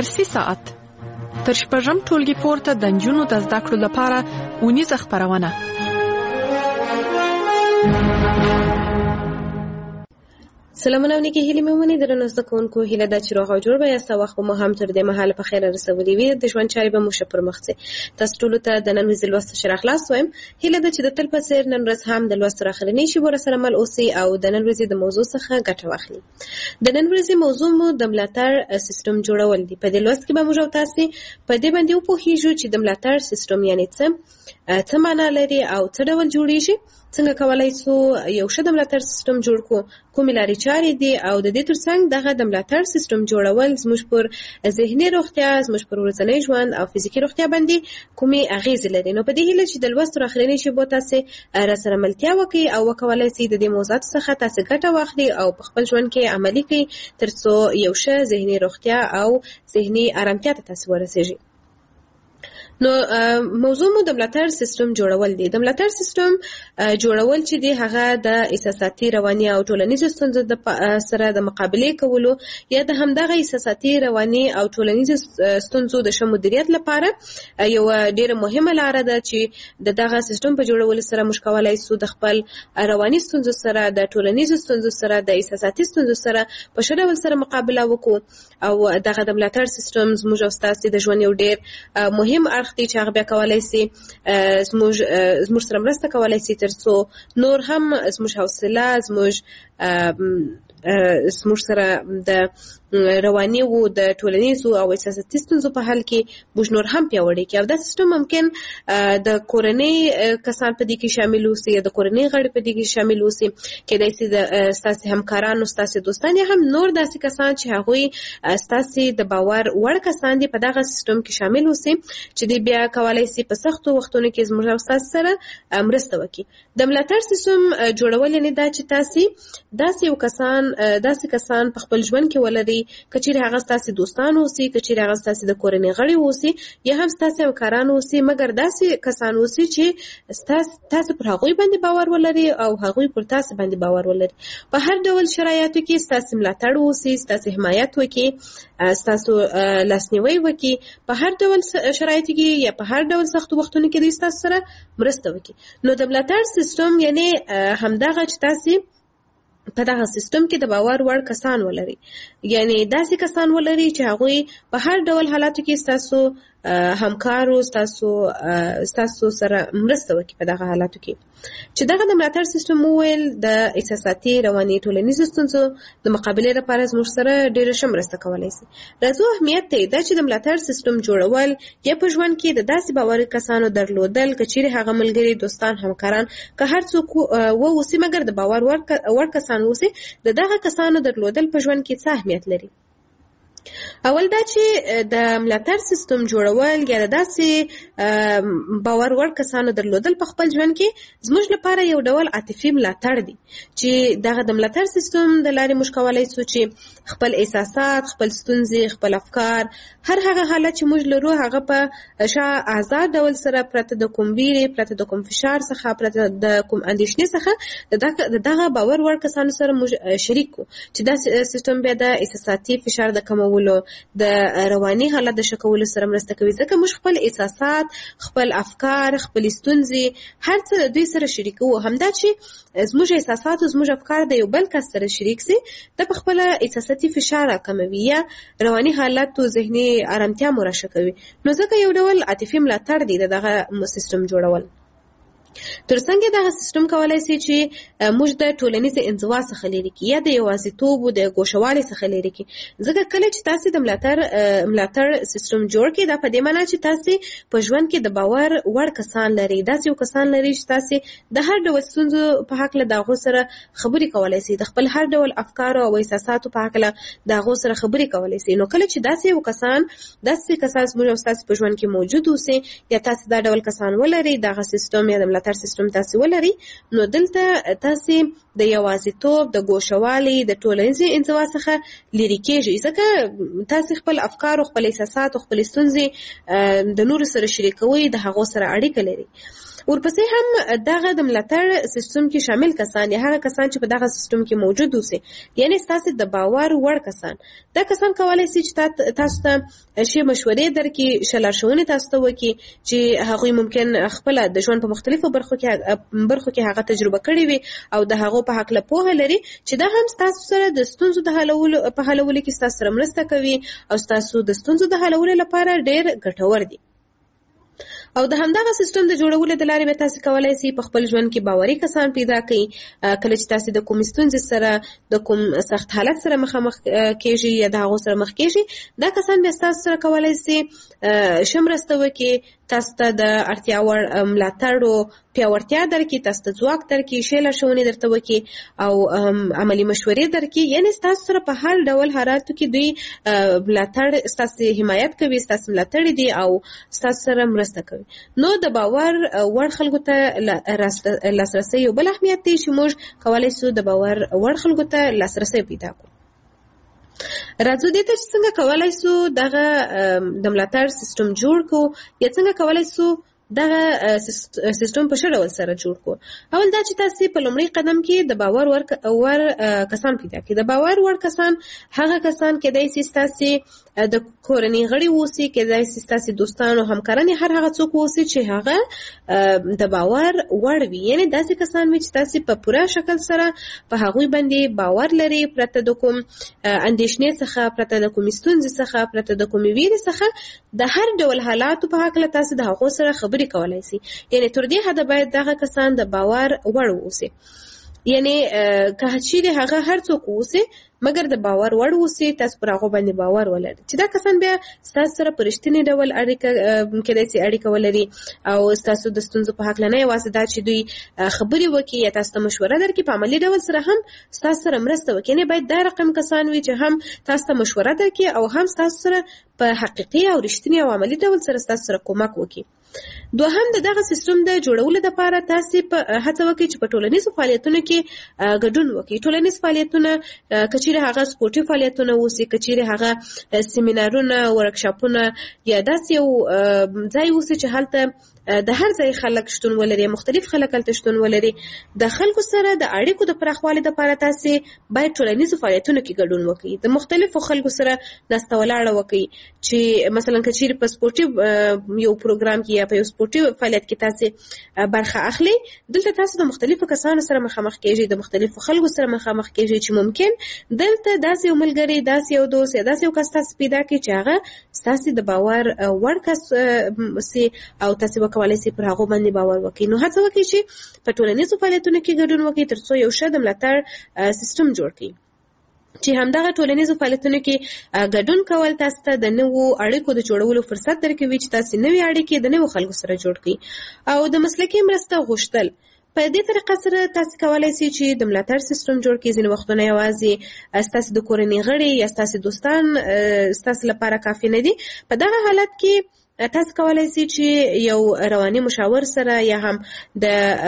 درسي ساعت تر شپږم ټولګي پورته د نجونو د زده کړو لپاره اونیزه خپرونه. سلامونه ونیکي هیلې مې ومني درنو زده کوونکو هیله ده چې روغ او جوړ به یاست او وخت به مو هم تر دې مهاله په خیره رسولي وي. د ژوند چارې به مو ښه پر مخ ځي. تاسو ټولو ته د نن ورځې لوست ښه راغلاست وایم. هیله ده چې د تل په څېر نن ورځ هم د لوست راخلنۍ شیبو راسره مل اوسئ او د نن ورځې د موضوع څخه ګټه واخلئ. د نن ورځې موضوع مو د ملاتړ سیستم جوړول دي. په دې لوست کې به موږ او تاسې په دې باندې وپوهیږو چې د ملاتړ سیستم یعنې څه معنا لري او څه ډول جوړیږي، څنګه کولای شو یو ښه د ملاتړ سیستم جوړ کړو، کومې لارې چارې دي او د دې ترڅنګ دغه د ملاتړ سیستم جوړول زموږ پر ذهني روغتیا، زموږ پر ورځنی ژوند او فزیکي روغتیا باندې کومې اغیزې لري. نو په دې هیله چې د لوست راخلنۍ شیبو تاسې راسره ملتیا وکړئ او وکولای شئ د دې موضوعاتو څخه تاسې ګټه واخلئ او په خپل ژوند کې عملي کړئ ترڅو یو ښه ذهني روغتیا او ذهني ارامتیا ته تاسې ورسیږئ. نو موضوع مو د ملاتړ سیستم جوړول دي. د ملاتړ سیستم جوړول چې دی هغه د احساساتي، رواني او ټولنیزو ستونزو سره د مقابلې کولو یا د همدغه احساساتي، رواني او ټولنیزو ستونزو د ښه مدیریت لپاره یو ډیره مهمه لاره ده چې د دغه سیستم په جوړولو سره موږ کولی شو د خپل رواني ستونزو سره، د ټولنیزو ستونزو سره، د احساساتي ستونزو سره په ښه ډول سره مقابله وکړو او دغه د ملاتړ سیستم زموږ او ستاسې د ژوند یو ډیر مهم اړخ دی چې هغه بیا کولی شي زموږ سره مرسته کولی شي ترڅو نور هم زموږ حوصله، زموږ سره د رواني و د ټولنیزو او احساساتي ستونزو په حل کې موږ نور هم پیاوړي کړي. او دا سیستم ممکن د کورنۍ کسان په دې کې شامل اوسي یا د کورنۍ غړي په دې کې شامل اوسي، کېدای شي د ستاسې همکارانو، ستاسې دوستان یا هم نور داسې کسان چې هغوی ستاسې د باور وړ کسان دي په دغه سیستم کې شامل اوسي چې دوی بیا کولی شي په سختو وختونو کې زموږ او ستاسې سره مرسته وکړي. د ملاتړ سیستم جوړول یعنې دا چې تاسې داسې کسان په خپل ژوند کې ولرئ، که چیرې هغه ستاسې دوستان اوسي، که چیرې هغه ستاسې د کورنۍ غړي اوسي یا هم ستاسې همکاران اوسي، مګر داسې کسان اوسي چې تاسې پر هغوی باندې باور ولرئ او هغوی پر تاسې باندې باور ولري. په هر ډول شرایطو کې ستاسې ملاتړ اوسي، ستاسې حمایت وکړي، ستاسو لاسنیوی وکړي، په هر ډول شرایطو کې یا په هر ډول سختو وختونو کې دوی ستاسو سره مرسته وکړي. نو د ملاتړ سیستم یعنې همدغه چې تاسې په دغه سیستم کې د باور وړ کسان ولري، یعنی داسې کسان ولري چې هغوی په هر ډول حالاتو کې ستاسو همکارو، ستاسو سره مرسته وکړي په دغه حالاتو کې. چې دغه د ملاتړ سیستم وویل د احساساتي، رواني، ټولنیزو ستونزو د مقابلې لپاره زموږ سره ډېره ښه مرسته کولی شي. راځو اهمیت ته دا چې د ملاتړ سیستم جوړول یا په ژوند کې د داسې باوري کسانو درلودل، که چیرې هغه ملګري، دوستان، همکاران که هر څوک واوسي مګر د باور وړ کسان اوسي، د دغه کسانو درلودل په ژوند کې څه اهمیت لري. اول دا چې د ملاتړ سیستم جوړول یا د داسې باور وړ کسانو درلودل په خپل ژوند کې زموږ لپاره یو ډول عاطفي ملاتړ دی چې دغه د ملاتړ سیستم د لارې موږ کولی شو چې خپل احساسات، خپل ستونزې، خپل افکار، هر هغه حالت چې موږ لرو هغه په آزاد ډول سره پرته د کوم ویرې، پرته د کوم فشار څخه، پرته د کوم اندېښنې څخه د دغه باور وړ کسانو سره موږ شریک کړو چې دا سیستم بیا د احساساتي فشار د کمولو، د رواني حالت د ښه کولو سره مرسته کوي. ځکه موږ خپل احساسات، خپل افکار، خپل ستونزې هر څه دوی سره شریکوو. همدا چې زموږ احساسات او زموږ افکار د یو بل کس سره شریک سي، د په خپله احساساتي فشار راکموي یا رواني حالت او ذهني ارامتیا مو راښه کوي. نو ځکه یو ډول عاطفي ملاتړ دی د دغه سیستم جوړول. ترڅنګ دغه سیستم کولای شي چې موږ د ټولنیز انزوا څخه لرې کړي یا د یوازیتوب او د ګوښهوالي څخه لرې کړي. ځکه کله چې تاسې د ملاتړ سیستم جوړ کړئ، دا په دې معنا چې تاسې په ژوند کې د باور وړ کسان لرئ، داسې یو کسان لرئ چې تاسې د هر ډول ستونزو په هکله د هغو سره خبرې کولی شئ، د خپل هر ډول افکارو او احساساتو په هکله د هغو سره خبرې کولی شئ. نو کله چې داسې کسان زموږ او ستاسې په ژوند کې موجود اوسي یا تاسې دا ډول کسان ولرئ، دغه سیستم یا د ملاتړ سیستم تاسې ولري، نو دلته تاسې د یوازیتوب، د ګوښهوالي، د ټولنیزې انزوا څخه لرې کېږئ. ځکه تاسې خپل افکار او خپل احساسات او خپل ستونزې د نورو سره شریکوئ، د هغو سره اړیکه لرئ. ورپسې هم دغه د ملاتړ سیستم کې شامل کسان یا هغه کسان چې په دغه سیستم کې موجود اوسي، یعنی ستاسو د باور وړ کسان، دا کسان کولای شي چې تاسو ته شی مشورې درکړي، شلارښوونې تاسو ته وکړي چې هغوی ممکن خپل د ژوند په مختلفو برخو کې هغه تجربه کړې وي او د هغو په حق له پوهه لري، چې دا هم تاسو سره د ستونزو د حلولو کې تاسو سره مرسته کوي او تاسو د ستونزو د حلولو لپاره ډېر ګټور دي. او د همدغه سیستم د جوړولو د لارې به تاسو کولای شئ په خپل ژوند کې باوري کسان پیدا کړئ. کله چې تاسو د کوم ستونزې سره د کوم سخت حالت سره مخامخ کېږئ یا د هغو سره مخ کېږئ، دا کسان به تاسو سره کولای شي ښه مرسته وکړي، تاسو ته د اړتیا وړ ملاتړ او پیاوړتیا درکړي، تاسو ته ځواک درکړي، ښې لارښوونې درته وکړي او عملي مشورې درکړي. یعنې ستاسو سره په هر ډول حالاتو کې دوی ملاتړ، ستاسو حمایت کوي، ستاسو ملاتړ دي او ستاسو سره مرسته کوي. نو د باور وړ خلکو ته لاسرسی یو بل اهمیت دی چې موږ کولای شو د باور وړ خلکو ته لاسرسی پیدا کړو. راځو دې ته چې څنګه کولای شو دغه د ملاتړ سیستم جوړ کړو یا څنګه کولای شو دغه سیستم په ښه ډول سره جوړ کړو. اول دا چې تاسو په لومړي قدم کې د باور وړ کسان پیدا کړئ. د باور وړ کسان هغه کسان کېدای شي ستاسو د کورنۍ غړي اوسي، کېدای شي ستاسو دوستان او همکاران، هر هغه څوک اوسي چې هغه د باور وړ وي، یعنی داسې کسان وي چې تاسو په پوره شکل سره په هغوی باندې باور لري، پرته د کوم اندېښنې څخه، پرته د کوم ستونزې څخه، پرته د کوم ویرې څخه، د هر ډول حالاتو په هکله تاسو د هغو سره خبرې کولای شي. یعنی تر دې حده باید دغه کسان د باور وړ اوسي، یعنی که چیرې هغه هر څوک اوسي مګر د باور وړ اوسي، تاسو پر هغه باندې باور ولرئ چې دا کسان بیا ستاسو سره په رښتینې ډول کېدای شي اړیکه ولري او ستاسو د ستونزو په هکله نه یوازې دا چې دوی خبرې وکړي یا تاسو ته مشوره درکړي، په عملي ډول سره هم ستاسو سره مرسته وکړي. یعنې باید دا رقم کسان وي چې هم تاسو ته مشوره درکړي او هم ستاسو سره په حقیقي او رښتینې او عملي ډول سره ستاسو سره کومک وکړي. دوهم، د دغه سیستم د جوړولو لپاره تاسو په هڅه وکړئ چې په ټولنیزو فعالیتونو کې ګډون وکړئ. ټولنیز فعالیتونه کچېرې هغه سپورټي فعالیتونه اوسي، کچېرې هغه سیمینارونه، ورکشاپونه یا داسې یو ځای اوسي چې هلته د هر ځای خلک شتون ولري، مختلف خلک هلته شتون ولري. د خلکو سره د اړیکو د پراخوالي لپاره تاسو باید ټولنیزو فعالیتونو کې ګډون وکړئ، د مختلفو خلکو سره ناسته ولاړه وکړئ. چې مثلا کچېرې په سپورټي یو پروګرام کې یا په یو سپورټي فعالیت کې تاسو برخه اخلي، دلته تاسو د مختلفو کسانو سره مخامخ کېږئ، د مختلفو خلکو سره مخامخ کېږئ چې ممکن دلته داسې یو ملګری، داسې یو دوست یا داسې یو کس تاسو پیدا کړئ چې هغه ستاسو د باور وړ کس سي او تاسو وکولای شئ پر هغه باندې باور وکړئ. نو هڅه وکړئ چې په ټولنیزو فعالیتونو کې ګډون وکړئ ترڅو یو ښه د ملاتړ سیستم جوړ کړئ. چې همدغه ټولنیزو فعالیتونو کې ګډون کول تاسو ته د نوو اړیکو د جوړولو فرصت درکوي چې تاسو نوې اړیکې د نوو خلکو سره جوړ کړئ. او د مسلکي مرسته غوښتل، په دې طریقه سره تاسو کولای شئ چې د ملاتړ سیستم جوړ کړئ. ځینې وختونه یوازې ستاسو د کورنۍ غړي یا ستاسو دوستان ستاسو لپاره کافي نه دي. په دغه حالت کې تاسو کولای شئ چې یو رواني مشاور سره یا هم د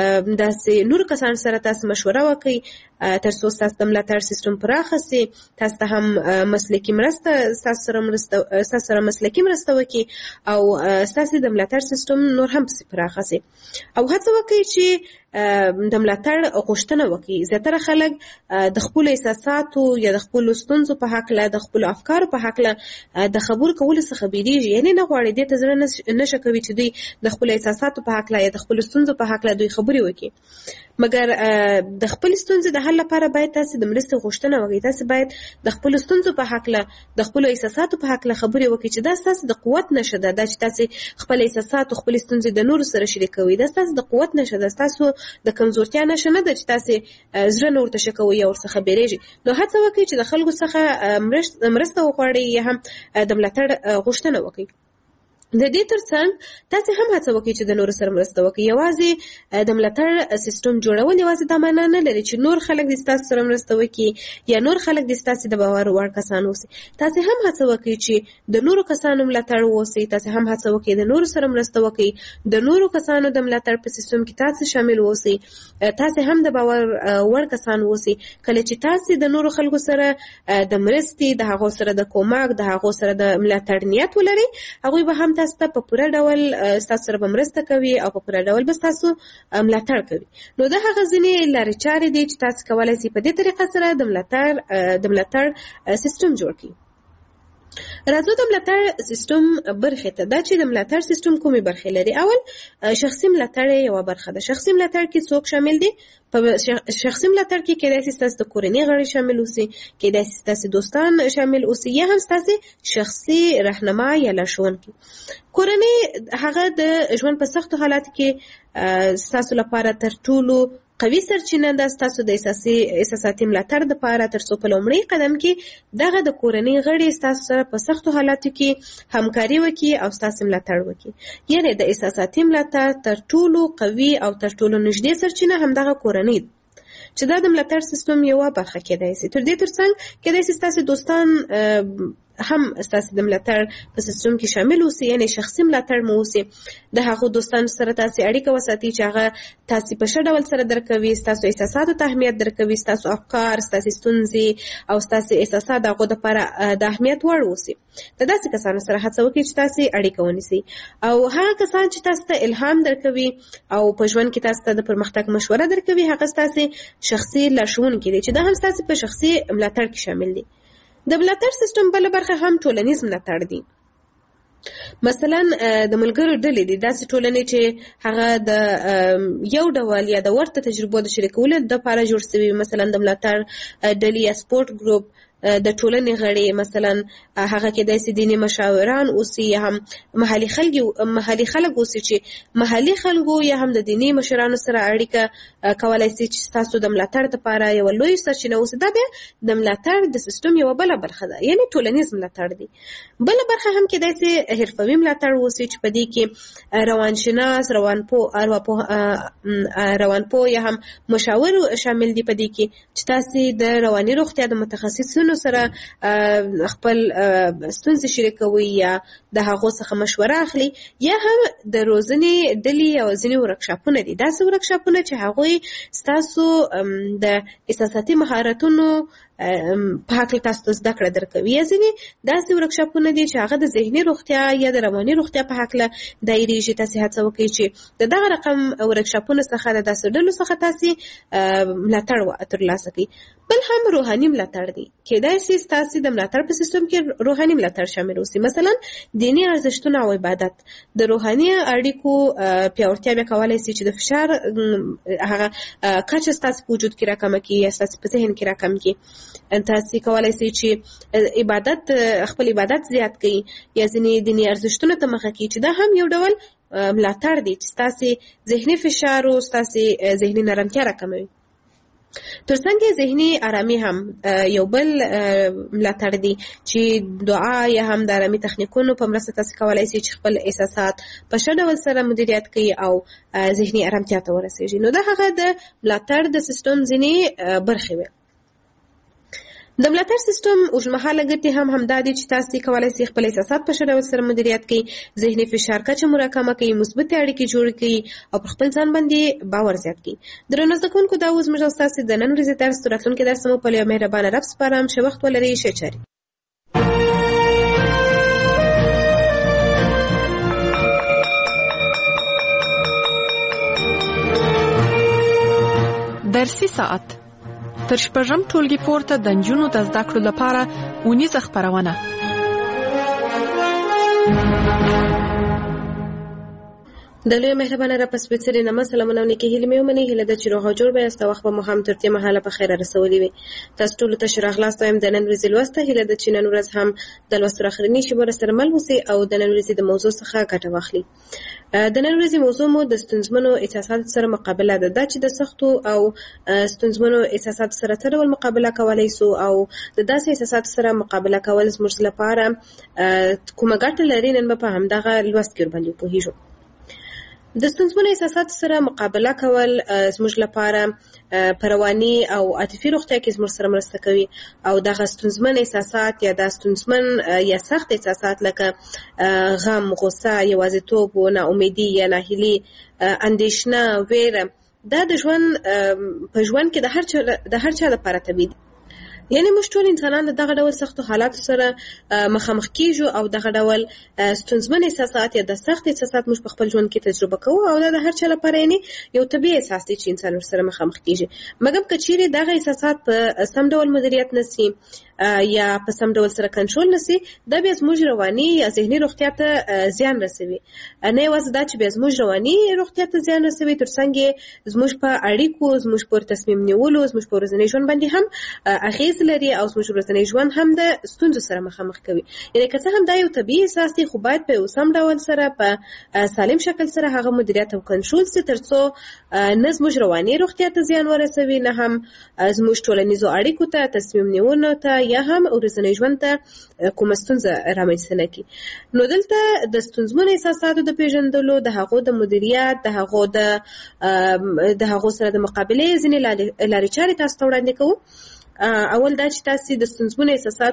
داسې نور کسان سره تاسو مشوره وکړئ ترڅو ستاسو د ملاتړ سیستم پراخ شي. تاسو ته هم مسلکي مرسته ستاسو سره مسلکي مرسته وکړي او ستاسو د ملاتړ سیستم نور هم پراخ شي. او هڅه وکړئ چې د ملاتړ غوښتنه وکړي. زیاتره خلک د خپل احساساتو یا د خپل ستونزو په هکله، د خپل افکارو په هکله د خبرو کولو څخه بیریږي، یعنی نه غواړي، دې ته زړه نشه کوي چې دوی د خپل احساساتو په هکله یا د خپل ستونزو په هکله دوی خبرې وکړي. مګر د خپل ستونزې د حل لپاره باید تاسو د مرستې غوښتنه وکړئ. تاسو باید د خپل ستونزو په هکله، د خپل احساساتو په هکله خبرې وکړئ چې دا ستاسو د قوت نښه ده. دا چې تاسو خپل احساسات او خپل ستونزې د نورو سره شریکوئ، دا ستاسو د قوت نښه ده، ستاسو د کمزورتیا نښه نه ده چې تاسو زړه نه ورته شکوئ یا ورڅخه بیریږئ. نو هڅه وکړئ چې د خلکو څخه مرسته وغواړئ یا هم د ملاتړ غوښتنه وکړئ. د دې ترڅنګ تاسو هم هڅه وکړئ چې د نورو سره مرسته وکړئ. یوازې د ملاتړ سیستم جوړول یوازې دا معنا نه لري چې نور خلک د ستاسو سره مرسته وکړي یا نور خلک د ستاسو د باور وړ کسان اوسي. تاسو هم هڅه وکړئ چې د نورو کسانو ملاتړ ووسئ. تاسو هم هڅه وکړئ د نورو سره مرسته وکړئ، د نورو کسانو د ملاتړ په سیستم کې تاسو شامل اوسئ. تاسو هم د باور وړ کسان اوسئ. کله چې تاسو د نورو خلکو سره د مرستې، د هغو سره د کومک، د هغو سره د ملاتړ نیت ولرئ، هغوی به هم تاسو ته په پوره ډول تاسو سره به مرسته کوي او په پوره ډول به تاسو ملاتړ کوي. نو دا هغه ځینې لارې چارې دي چې تاسو کولی شئ په دې طریقه سره د ملاتړ سیستم جوړ کړئ. راځو د ملاتړ سیستم برخې ته. دا چې د ملاتړ سیستم کومې برخې لري. اول شخصي ملاتړ یوه برخه ده. شخصي ملاتړ کې څوک شامل دي؟ په شخصي ملاتړ کې کېدای شي ستاسو د کورنۍ غړي شامل اوسي، کېدای شي ستاسو دوستان شامل اوسي، یا هم ستاسو شخصي رهنما یا لارښوونکي. کورنۍ هغه د ژوند په سختو حالاتو کې ستاسو لپاره تر ټولو قوي سرچینه ده. ستاسو د احساساتي ملاتړ دپاره تر څو په لومړي قدم کې دغه د کورنۍ غړي ستاسو سره په سختو حالاتو کې همکاري وکړي او ستاسو ملاتړ وکړي. یعنې د احساساتي ملاتړ تر ټولو قوي او تر ټولو نږدې سرچینه همدغه کورنۍ ده چې دا د ملاتړ سیستم یوه برخه کېدای شي. تر دې ترڅنګ کېدای شي ستاسو دوستان هم ستاسو د ملاتړ په سیستم کې شامل اوسي، یعنې شخصي ملاتړ مو اوسي. د هغو دوستانو سره تاسو اړیکه وساتئ چې هغه تاسو په ښه ډول سره درکوي، ستاسو احساساتو ته اهمیت درکوي، ستاسو افکار، ستاسو ستونزې او ستاسو احساسات د هغو دپاره د اهمیت وړ اوسي. د داسې کسانو سره هڅه وکړئ چې تاسو اړیکه ونیسئ، او هغه کسان چې تاسو ته الهام درکوي او په ژوند کې تاسو ته د پرمختګ مشوره درکوي، هغه ستاسو شخصي لارښوونکي دي چې دا هم ستاسو په شخصي ملاتړ کې شامل دي. د ملاتړ سیستم بله برخه هم ټولنیز ملاتړ دی. مثلا د ملګرو ډلې دي، داسې ټولنې چې هغه د یو ډول یا د ورته تجربو د شریکولو دپاره جوړ شوي. مثلا د ملاتړ ډلې یا سپورټ ګروپ د ټولنې غړي، مثلا هغه کېدای شي دیني مشاوران اوسي، یا هم محلي خلک اوسي چې محلي خلکو یا هم د دیني مشرانو سره اړیکه کولی شي چې ستاسو د ملاتړ دپاره یوه لوی سرچینه اوسي. دا بیا د ملاتړ د سیستم یوه بله برخه ده، یعنې ټولنیز ملاتړ دی. بله برخه هم کېدای شي حرفوي ملاتړ اوسي چې په دې کې روانشناس، روانپوه یا هم مشاور شامل دي. په دې کې چې تاسو د رواني روغتیا د متخصصینو سره خپل ستونزې شریکوي یا د هغو څخه مشوره اخلي، یا هم د روزنې ډلې او ځینې ورکشاپونه دي. داسې ورکشاپونه چې هغوی ستاسو د احساساتي مهارتونو په هکله تاسو ته زده کړه درکوي، یا ځینې داسې ورکشاپونه دي چې هغه د ذهني روغتیا یا د رواني روغتیا په هکله دایریږي. تاسو هڅه وکړئ چې د دغه رقم ورکشاپونو څخه د داسې ډلو څخه تاسو ملاتړ ترلاسه کړئ. بل هم روحاني ملاتړ دی. کېدای شي ستاسو د ملاتړ په سیستم کې روحاني ملاتړ شامل اوسي، مثلا دیني ارزښتونه او عبادت. د روحاني اړیکو پیاوړتیا بیا کولی شي چې د فشار هغه کچه ستاسو په وجود کې راکمه کړي یا ستاسو په ذهن کې راکمه کړي. تاسو کولی شئ چې خپل عبادت زیات کړئ یا ځینې دیني ارزښتونو ته مخه کړئ، چې دا هم یو ډول ملاتړ دی چې ستاسو ذهني فشار او ستاسو ذهني نرمتیا راکموي. ترڅنګ ذهني آرامي هم یو بل ملاتړ دی چې دعا یا هم د آرامي تخنیکونو په مرسته تاسو کولی شئ چې خپل احساسات په ښه ډول سره مدیریت کړئ او ذهني آرامتیا ته ورسیږئ. نو دا هغه د ملاتړ د سیستم ځینې برخې وې. د ملاتړ سیستم اوږدمهاله ګټې هم همدا دي چې تاسو کولی شئ خپل احساسات په ښه ډول سره مدیریت کړئ، ذهني فشار کچه مو راکمه کړئ، مثبتې اړیکې جوړې کړئ او پر خپل ځان باندې باور زیات کړئ. درنو زده کوونکو، دا اوس زموږ او ستاسو د نن ورځې درس. د راتلونکي درس مو په یو مهربانه رب سپارم. ښه وخت ولرئ. ښه چارې. درسي ساعت تر شپږم ټولګي پورته د نجونو د زده کړو لپاره اونیزه خپرونه. د لوی مهربانه را پس بڅري نامه سلامونه نیکی هیله مې ومني. هیله ده چې روغ جوړ به یاست. وخت به مو هم تر دې مهاله په خیر رسولي وي. تاسو ټول ته ښه راغلاست. وایم د نن ورځې لوسته. هیله ده چې نن ورځ هم د لوستو اخرنی شی سره مل اوسئ او د نن ورځې د موضوع څخه ګټه واخلئ. د نن ورځې موضوع مو د ستونزمنو احساساتو سره مقابله ده. دا چې د سختو او ستونزمنو احساساتو سره څه ډول مقابله کولی شو او د داسې احساساتو سره مقابله کول زموږ لپاره کومه ګټه لري، نن به په همدغه لوست کې ورباندې وپوهیږو. د ستونزمنو احساساتو سره مقابله کول زموږ لپاره په رواني او عاطفي روغتیا کې زموږ سره مرسته کوي، او دغه ستونزمن احساسات یا د ستونزمن یا سخت احساسات لکه غم، غصه، یوازیتوب، ناامیدي یا ناهیلي، اندېښنه، ویره، دا د ژوند په ژوند کې د هر چا لپاره طبیعي دي. یعنی موږ ټول انسانان د دغه ډول سختو حالاتو سره مخامخ کیږو او دغه ډول ستونزمن احساسات یا د سخت احساسات موږ په خپل ژوند کې تجربه کوو او دا د هر چا لپاره یو طبیعي احساس دی چې انسان ورسره مخامخ کیږي. مګر که چیرې دغه احساسات په سم ډول مدیریت نشي یا په سم ډول سره کنټرول نشي، دا بیا زموږ رواني یا ذهني روغتیا ته زیان رسوي. نه یوازې دا چې بیا زموږ رواني روغتیا ته زیان رسوي، ترڅنګ زموږ په اړیکو، زموږ په تصمیم نیولو، زموږ په ورځني ژوند باندې هم اغیز لري او زموږ ورځنی ژوند هم د ستونزو سره مخامخ کوي. یعنې که څه هم دا یو طبیعي احساس دی، خو باید په یو سم ډول سره په سالم شکل سره هغه مدیریت او کنټرول سي، ترڅو نه زموږ رواني روغتیا ته زیان ورسوي، نه هم زموږ ټولنیزو اړیکو ته، تصمیم نیونو ته یا هم ورځنی ژوند ته کومه ستونزه رامنځته نه کړي. نو دلته د ستونزمنو احساساتو د پیژندلو، د هغو د مدیریت، د هغو سره د مقابلې ځینې لارې چارې تاسو ته وړاندې کوو. اول دا چې تاسو د ستونزمن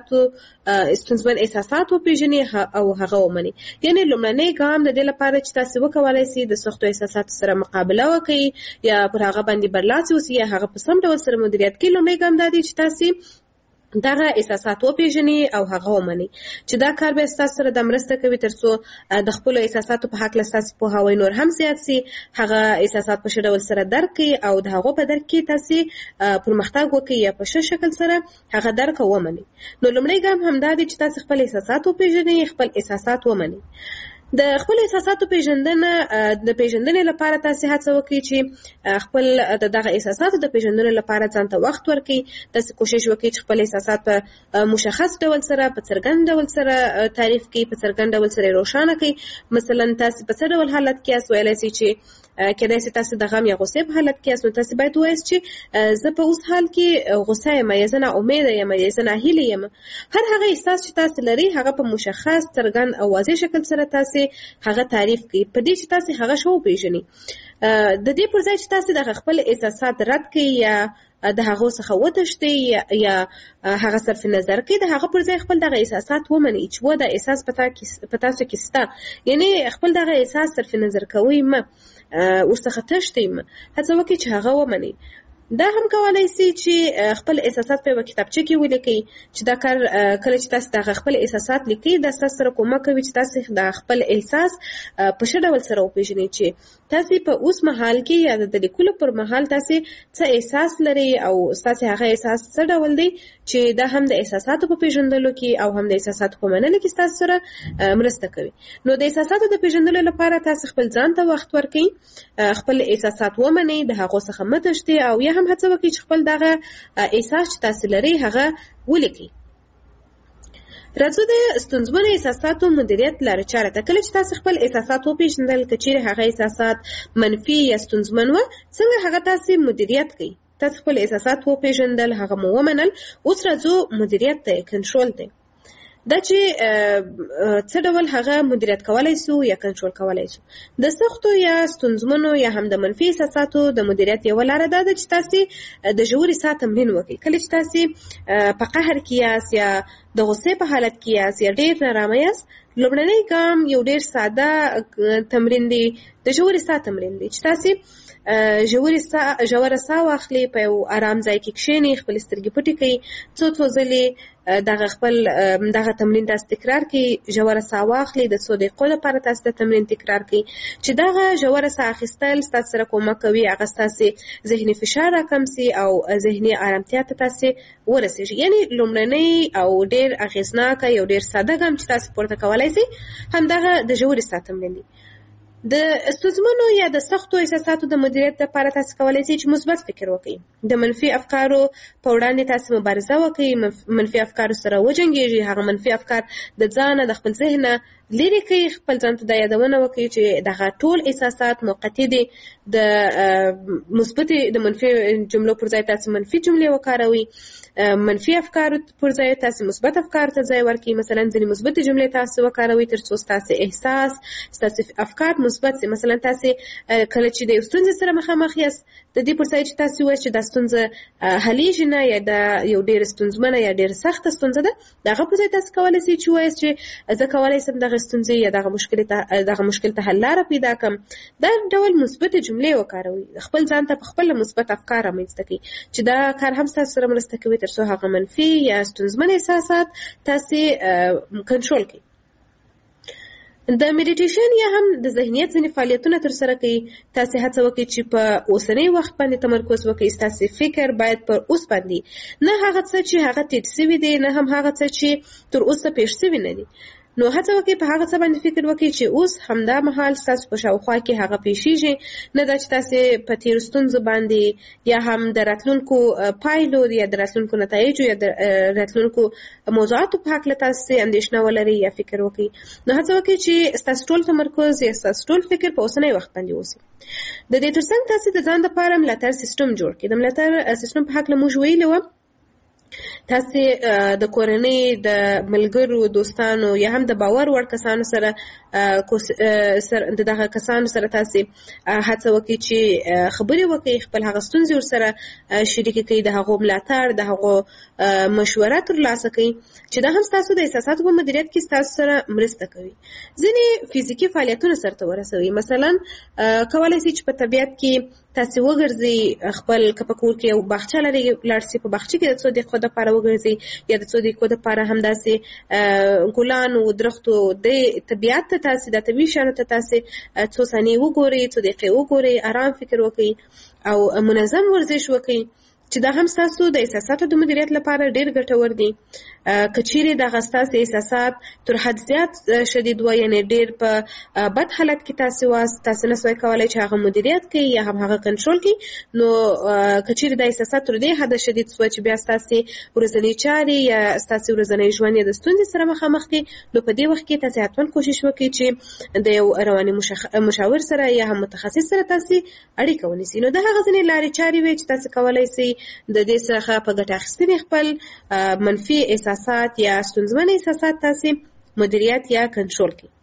احساسات وپېژنئ او هغه ومنئ. یعنې لومړنی ګام د دې لپاره چې تاسو وکولای شئ د سختو احساساتو سره مقابله وکړئ یا پر هغه باندې برلاسي اوسئ یا هغه په سم ډول سره مدیریت کړئ، لومړی ګام دا دی چې تاسو دغه احساسات وپېژنئ او هغه ومنئ. چې دا کار به ستاسو سره د مرسته کوي ترڅو د خپلو احساساتو په هکله ستاسو پوهاوی نور هم زیات سي، هغه احساسات په ښه ډول سره درک کړئ او د هغو په درک کې تاسو پرمختګ وکړئ یا په ښه شکل سره هغه درک او ومنئ. نو لومړی ګام همدا دی چې تاسو خپل احساسات وپېژنئ، خپل احساسات ومنئ. د خپل احساساتو پیژندنې لپاره تاسو هڅه وکړئ چې خپل دغه احساساتو د پیژندنې لپاره ځان ته وخت ورکړئ. تاسو کوشش وکړئ چې خپل احساسات په مشخص ډول سره، په څرګند ډول سره تعریف کړئ، په څرګند ډول سره روښانه کړئ. مثلا تاسو په څه ډول حالت کې یاست، ویلی شئ چې کېدای شي تاسو د غم یا غوسې په حالت کې یاست، نو تاسو باید ووایاست چې زه په اوس حال کې غوسه یم یا زه ناامیده یم یا زه ناهیلې یم. هر هغه احساس چې تاسو لرئ هغه په مشخص، څرګند او واضح شکل سره تاسو هغه تعریف کړئ، په دې چې تاسو هغه ښه وپېژنئ. د دې پر ځای چې تاسو دغه خپل احساسات رد کړئ یا د هغو څخه وتښتئ یا هغه صرف نظر کړئ، د هغه پر ځای خپل دغه احساسات ومنئ چې دا احساس په تاسو کې شته. یعنې خپل دغه احساس صرف نظر کوئ مه، ورڅخه تښتئ مه، هڅه وکړئ چې هغه ومنئ. دا هم کولای شي چې خپل احساسات په یوه کتابچه کې ولیکئ، چې دا کار کله چې تاسو دغه خپل احساسات لیکئ دا ستاسو سره کومک کوي چې تاسو د خپل احساس په ښه ډول سره وپېژنئ چې تاسو په اوس مهال کې یا د لیکلو پر مهال تاسو څه احساس لرئ او ستاسو هغه احساس څه ډول دی، چې دا هم د احساساتو په پیژندلو کې او هم د احساساتو په منلو کې ستاسو سره مرسته کوي. نو د احساساتو د پیژندلو لپاره تاسو خپل ځان ته وخت ورکړئ، خپل احساسات ومنئ، د هغو څخه مه تښتئ او یا هم هڅه وکړئ چې خپل دغه احساس چې تاسو لرئ هغه ولیکئ. راځو د ستونزمنو احساساتو مدیریت لارې چارې ته. کله چې تاسو خپل احساسات وپېژندل، که چیرې هغه احساسات منفي یا ستونزمن وه، څنګه هغه تاسو مدیریت کړئ؟ تاسو خپل احساسات وپېژندل، هغه مو ومنل، اوس راځو مدیریت ته، کنټرول ته. دا چې څه ډول هغه مدیریت کولای شو یا کنټرول کولای شو. د سختو یا ستونزمنو یا هم د منفي احساساتو د مدیریت یوه لاره دا ده چې تاسو د ژورې ساه تمرین وکړئ. کله چې تاسو په قهر کې یاست یا د غوسې په حالت کې یاست یا ډېر نارامه یاست، لومړنی ګام یو ډېر ساده تمرین دی، د ژورې ساه تمرین دی چې تاسو ژوره ساه واخلئ، په یو ارام ځای کې کښېنئ، خپلې سترګې پټې کړئ، څو ځلې دغه تمرین تاسو تکرار کړئ. ژوره ساه واخلئ، د څو دقیقو لپاره تاسو د تمرین تکرار کړئ چې دغه ژوره ساه اخیستل ستاسو سره کومک کوي هغه ستاسو ذهني فشار راکم سي او ذهني ارامتیا ته تاسو ورسېږي. یعنې لومړنی او ډېر اغېزناکه یو ډېر ساده ګام چې تاسو پورته کولی شئ همدغه د ژورې ساه تمرین دی. د ستونزمنو یا د سختو احساساتو د مدیریت لپاره تاسو کولی شئ چې مثبت فکر وکړئ. د منفي افکارو په وړاندې تاسو مبارزه وکړئ، منفي افکارو سره وجنګېږئ، هغه منفي افکار د ځانه د خپل ذهنه لرې کړئ. خپل ځان ته دا یادونه وکړئ چې دغه ټول احساسات موقتي دي. د منفي جملو پر ځای تاسو منفي جملې وکاروئ، منفي افکارو پر ځای تاسو مثبت افکارو ته ځای ورکړئ. مثلا ځینې مثبتې جملې تاسو وکاروئ ترڅو ستاسو احساس، ستاسو افکار مثبت سي. مثلا تاسو کله چې د یو ستونزې سره مخامخ یاست، د دې پر ځای چې تاسو ووایئ چې دا ستونزه حلیږي نه یا دا یو ډېره ستونزمنه یا ډېره سخته ستونزه ده، د هغه پر ځای تاسو کولی شئ چې ووایئ چې زه کولی شم دغه ستونزې یا دغه مشکل ته حل لاره پیدا کړم. دا ډول مثبت جملې وکاروئ. خپل ځان ته په خپل مثبت افکار رامنځته کړئ چې دا کار هم ستاسو سره مرسته کوي تر څو هغه منفي یا ستونزمن احساسات تاسې کنټرول کړئ. د میډیټیشن یا هم د ذهنیت ځینې فعالیتونه ترسره کوي. تاسې هڅه وکړئ چې په اوسنی وخت باندې تمرکز وکړئ. ستاسې فکر باید پر اوس باندې، نه هغه څه چې هغه تیر شوي دي، نه هم هغه څه چې تر اوسه پیښ شوي نه دي. نو هڅه وکړئ په هغه څه باندې فکر وکړئ چې اوس همدا مهال ستاسو په شاوخوا کې هغه پیښیږي، نه دا چې تاسې په تیرو ستونزو باندې یا هم د راتلونکو پایلو یا د راتلونکو نتایجو یا د راتلونکو موضوعاتو په هکله تاسې اندېښنه ولرئ یا فکر وکړئ. نو هڅه وکړئ چې ستاسو ټول تمرکز یا ستاسو ټول فکر په اوسنی وخت باندې اوسي. د دې ترڅنګ تاسې د ځان لپاره ملاتړ سیستم جوړ کړئ. د ملاتړ سیستم په هکله موږ ویلي وو، تاسې د کورنۍ، د ملګرو، دوستانو یا هم د باور وړ کسانو سره د دغه کسانو سره تاسې هڅه وکړئ چې خبرې وکړئ، خپل هغه ستونزې ورسره شریکې کړئ، د هغو ملاتړ، د هغو مشوره ترلاسه کړئ چې دا هم ستاسو د احساساتو په مدیریت کې ستاسو سره مرسته کوي. ځینې فزیکي فعالیتونه سرته ورسوي. مثلا کولی شئ چې په طبیعت کې تاسې وګرځئ، خپل که په کور کې یو باغچه لرئ لاړ شئ، په باغچه کې د څو دقیقو دپاره وګرځئ یا د څو دقیقو دپاره همداسې ګلانو، درختو، د طبیعت ته تاسې د طبیعي شیانو ته تاسې څو ثانیې وګورئ، څو دقیقې وګورئ، آرام فکر وکړئ او منظم ورزش وکړئ چې دا هم ستاسو د احساساتو د مدیریت لپاره ډېر ګټور دي. که چیرې دغه ستاسې احساسات تر حد زیات شدید و، یعنې ډېر په بد حالت کې تاسې واست، تاسې نسوای کولی چې هغه مدیریت کړئ یا هم هغه کنټرول کړئ، نو که چیرې دا احساسات تر دې حده شدید سوه چې بیا ستاسې ورځنۍ چارې یا ستاسې ورځنی ژوند یا د ستونزې سره مخامخ دي، نو په دې وخت کې تاسې حتما کوشش وکړئ چې د یو رواني مشاور سره یا هم متخصص سره تاسې اړیکه ونیسئ. نو دا هغه ځینې لارې چارې وې چې تاسې کولی شئ د دې څخه په ګټه اخیستنې خپل منفي احساسات یا ستونزمن احساسات تاسې مدیریت یا کنټرول کړئ.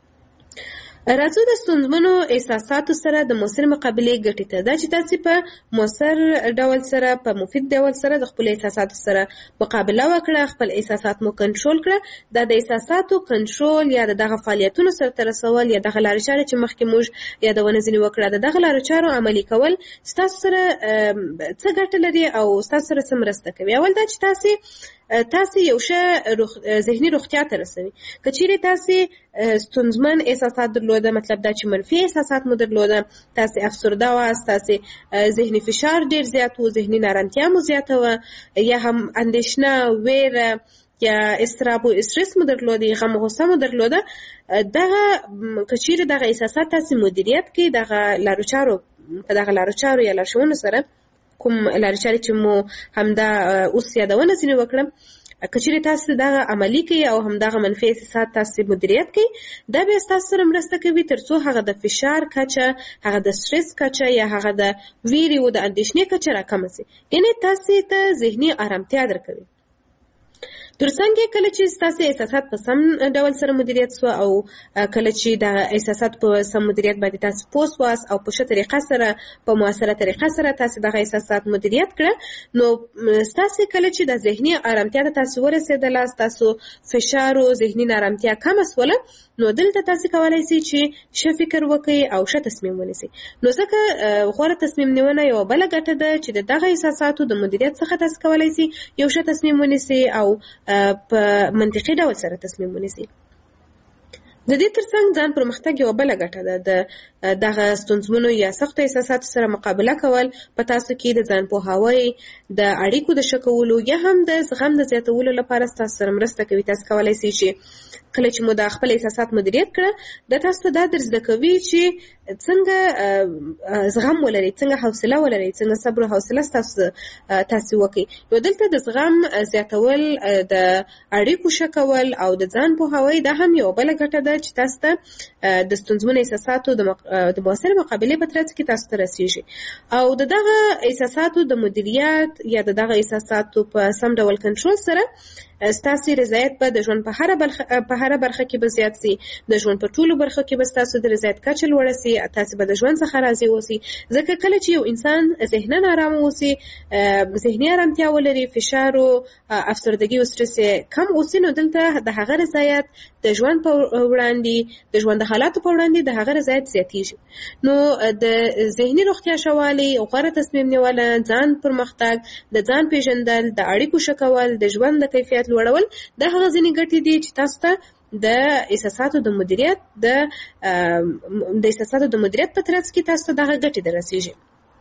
راځو د ستونزمنو احساساتو سره د مؤثر مقابلې ګټې ته. دا چې تاسې په مؤثر ډول سره، په مفید ډول سره د خپلو احساساتو سره مقابله وکړه، خپل احساسات مو کنټرول کړه. دا د احساساتو کنټرول یا د دغه فعالیتونو سرته رسول یا دغه لارې چارې چې مخکې موږ یادونه ځینې وکړه، د دغه لارو چارو عملي کول ستاسو سره څه ګټه لري او ستاسو سره څه مرسته کوي. اول دا چې تاسې یو ښه ذهني روغتیا ته رسوي. که چیرې تاسې ستونزمن احساسات درلوده، مطلب دا چې منفي احساسات مو درلوده، تاسې افسرده واست، تاسې ذهني فشار ډېر زیات و، ذهني نارامتیا مو زیاته وه، یا هم اندېښنه، ویره یا اضطراب و استرس مو درلوده، غم و غصه مو درلوده، دغه که چیرې دغه احساسات تاسې مدیریت کړئ، په دغه لارو چارو یا لارښوونو سره، کوم لارې چارې چې مو همدا اوس یادونه ځینې وکړم، که چیرې تاسې دغه عملي کړئ او همدغه منفي احساسات تاسې مدیریت کړئ، دا بیا ستاسو سره مرسته کوي تر څو هغه د فشار کچه، هغه د سټرس کچه یا هغه د ویرې و د اندېښنې کچه راکمه شي. یعنې تاسې ته ذهني آرامتیا درکوي. ترڅنګ کله چې ستاسې احساسات په سم ډول سره مدیریت سوه او کله چې د احساسات په سم مدیریت باندې تاسې پوه سواست او په ښه طریقه سره، په مؤثره طریقه سره تاسې دغه احساسات مدیریت کړه، نو ستاسې کله چې د ذهني آرامتیا ته تاسې ورسېدله، ستاسو فشار او ذهني نارامتیا کمه سوله، نو دلته تاسې کولی شئ چې ښه فکر وکړئ او ښه تصمیم ونیسئ. نو ځکه غوره تصمیم نیونه یوه بله ګټه ده چې د دغه احساساتو د مدیریت څخه تاسې کولی شئ یو ښه تصمیم ونیسئ او په منطقي ډول سره تصمیم ونیسئ. د دې ترڅنګ ځان پرمختګ یوه بله ګټه ده. د دغه ستونزمنو یا سختو احساساتو سره مقابله کول په تاسو کې د ځان پوهاوی، د اړیکو د ښه کولو یا هم د زغم د زیاتولو لپاره ستاسو سره مرسته کوي. تاسو کولی شئ چې کله چې مو د خپل احساسات مدیریت کړه، د تاسو ته دا در زده کوي چې څنګه زغم ولرئ، څنګه حوصله ولرئ، څنګه صبر او حوصله تاسې وکړئ. نو دلته د زغم زیاتول، د اړیکو ښه کول او د ځان پوهاوی دا هم یوه بله ګټه ده چې تاسو ته د ستونزمنو احساساتو د مؤثرې مقابلې په ترڅ کې تاسو ته رسیږي. او د دغه احساساتو د مدیریت یا د دغه احساساتو په سم ډول کنټرول سره ستاسو رضایت به د ژوند په هر برخه کې به زیات سي، د ژوند په ټولو برخو کې به ستاسو د رضایت کچه لوړه سي، تاسو به د ژوند څخه راضي اوسئ. ځکه کله چې یو انسان ذهناً آرام اوسي، ذهني آرامتیا ولري، فشار او افسردګي او سټرس کم اوسي، نو دلته د هغه رضایت د ژوند په وړاندې، د ژوند د حالاتو په وړاندې د هغه رضایت زیاتیږي. نو د ذهني روغتیا شوالی، غوره تصمیم نیول، ځان پرمختګ، د ځان پیژندل، د اړیکو ښه کول، د ژوند د کیفیت لوړول، د هغه ځینې ګټې دي چې تاسو ته د احساساتو د مدیریت په ترڅ کې تاسو ته دغه ګټې دررسیږي.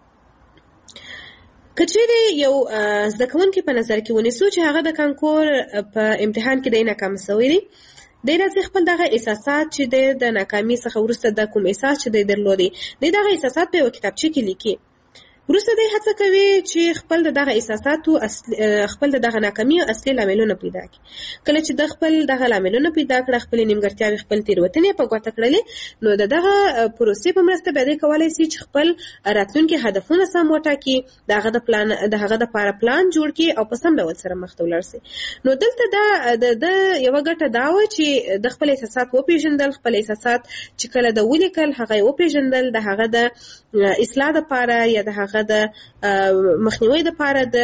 کچېرې یو زده کوونکی په نظر کې ونیسو چې هغه د کانکور په امتحان کې دی ناکام شوی دی، دی راځي خپل دغه احساسات چې د ناکامۍ څخه وروسته د کوم احساس چې دی درلودي، دی دغه احساسات په یوه کتابچه کې لیکي. وروسته دی هڅه کوي چې خپل دغه احساساتو خپل دغه ناکامۍ اصلي لاملونه پیدا کړي. کله چې د خپل دغه لاملونه پیدا کړه، خپل نیمګړتیاوې، خپل تېروتنې په ګوته کړلې، نو دغه پروسې په مرسته به دی کولی شي چې خپل راتلونکي هدفونه سم وټاکي، د هغه دپاره پلان جوړ کړي او په سم ډول سره مخته ولاړ شي. نو دلته د یوه ګټه دا وه چې د خپل احساسات وپېژندل، خپل احساسات چې کله د ولیکل هغه یې وپېژندل، د هغه د اصلاح دپاره یا د هغه د مخنیوي دپاره د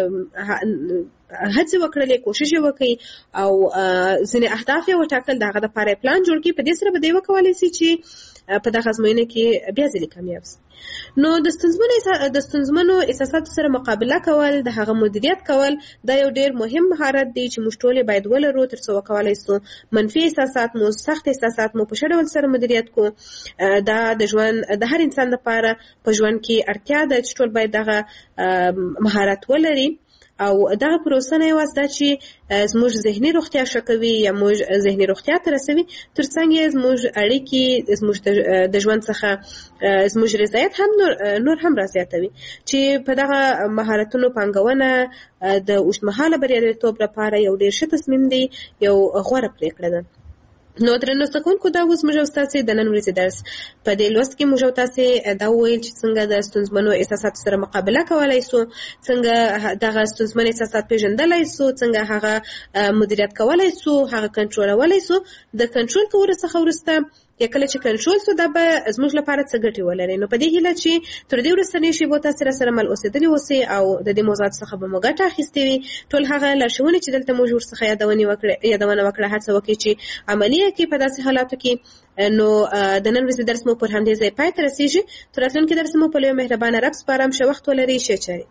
هڅې وکړلې، کوشش یې وکړي او ځینې اهداف یې وټاکل، د هغه دپاره یې پلان جوړ کړي. په دې سره به دی وکولی شي چې په دغه ازموینه کې بیا ځلې کامیاب شي. نو د ستونزمنو احساساتو سره مقابله کول، د هغه مدیریت کول، دا یو ډېر مهم مهارت دی چې موږ ټول باید ولرو تر څو وکولی شو منفي احساسات مو، سخت احساسات مو په ښه ډول سره مدیریت کو. دا د ژوند د هر انسان لپاره په ژوند کې اړتیا ده چې ټول باید دغه مهارت ولري. او دغه پروسه نه یوازې دا چې زموږ ذهني روغتیا ښه کوي یا موږ ذهني روغتیا ته رسوي، ترڅنګ یې زموږ اړیکې، زموږ د ژوند څخه زموږ رضایت هم نور هم رازیاتوي، چې په دغه مهارتونو پانګونه د اوږدمهاله بریالیتوب لپاره یو ډېر ښه تصمیم دی، یو غوره پرېکړه ده. نو درنو زده کوونکو، دا اوس موږ او تاسې د نن ورځې درس په دې لوست کې موږ او تاسې دا وویل چې څنګه د ستونزمنو احساساتو سره مقابله کولی شو، څنګه دغه ستونزمن احساسات پېژندلی شو، څنګه هغه مدیریت کولی شو، هغه کنټرولولی شو. د کنټرول کولو څخه وروسته یا کله چې کنټرول شو، دا به زموږ لپاره څه ګټې ولري. نو په دې هیله چې تر دې وروستنۍ شېبو تاسې راسره مل اوسېدلي اوسئ او د دې موضوعاتو څخه به مو ګټه اخیستې وي. ټول هغه لارښوونې چې دلته موږ ورڅخه یادونه وکړه، هڅه وکړئ چې عملي یې کړئ په داسې حالاتو کې. نو د نن ورځې درس مو پر همدې ځای پای ته رسېږي. تر راتلونکي درس مو په لوی مهربانه رب سپارم. ښه وخت ولرئ، ښې چارې.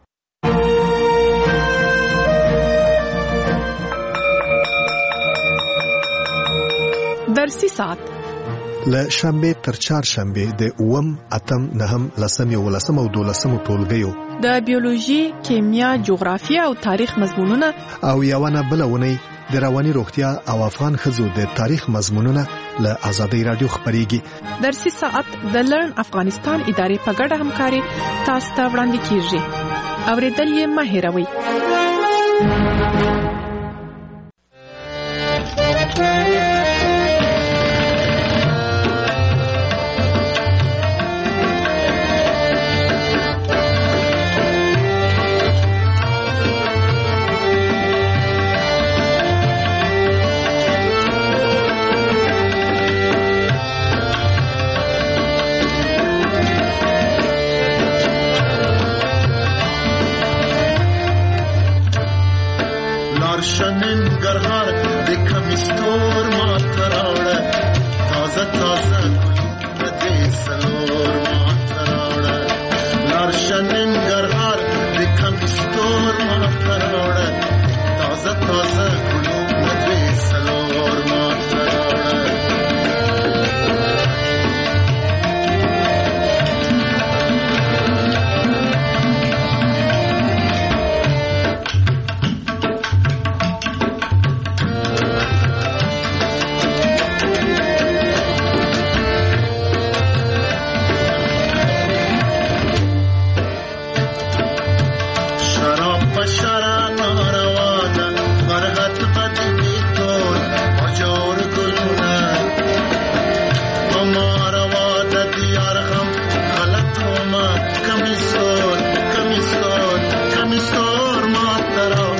درسي ساعت له شنبه تر چهارشنبه د 8، 8، 9، 10 او 12 ټولګیو د بیولوژي، کیمیا، جغرافیه او تاریخ مضمونونه او یوونه بلونه د رواني روغتیا او افغان ښځو د تاریخ مضمونونه له آزادۍ رادیو خبريږي. درسي ساعت د لرن افغانستان ادارې په ګډه همکاري تاسو ته وړاندې کیږي. اوریدل یې مه هېروئ. Kamisor, ma tarao